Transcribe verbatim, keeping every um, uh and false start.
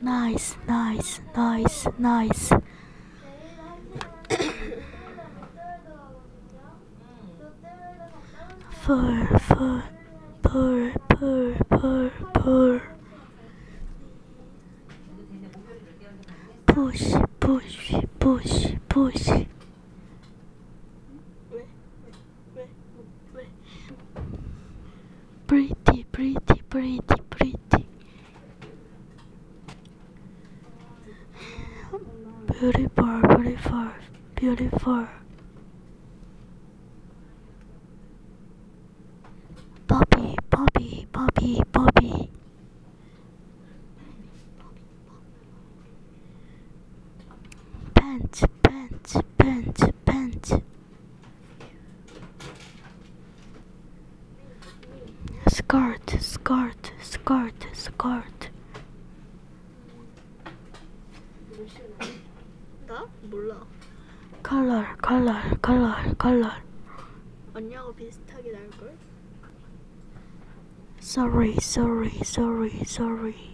Nice, nice, nice, nice. Fur, fur, purr, purr, purr, purr. Push, push, push, push. Pretty, pretty, pretty, pretty. Beautiful, beautiful, beautiful. Bobby, Bobby, Bobby, Bobby. Pants, pants, pants, pants. Skirt, skirt, skirt, skirt. 나? 몰라. Color, color, color, color. 언니하고 비슷하게 나올걸? Sorry, sorry, sorry, sorry.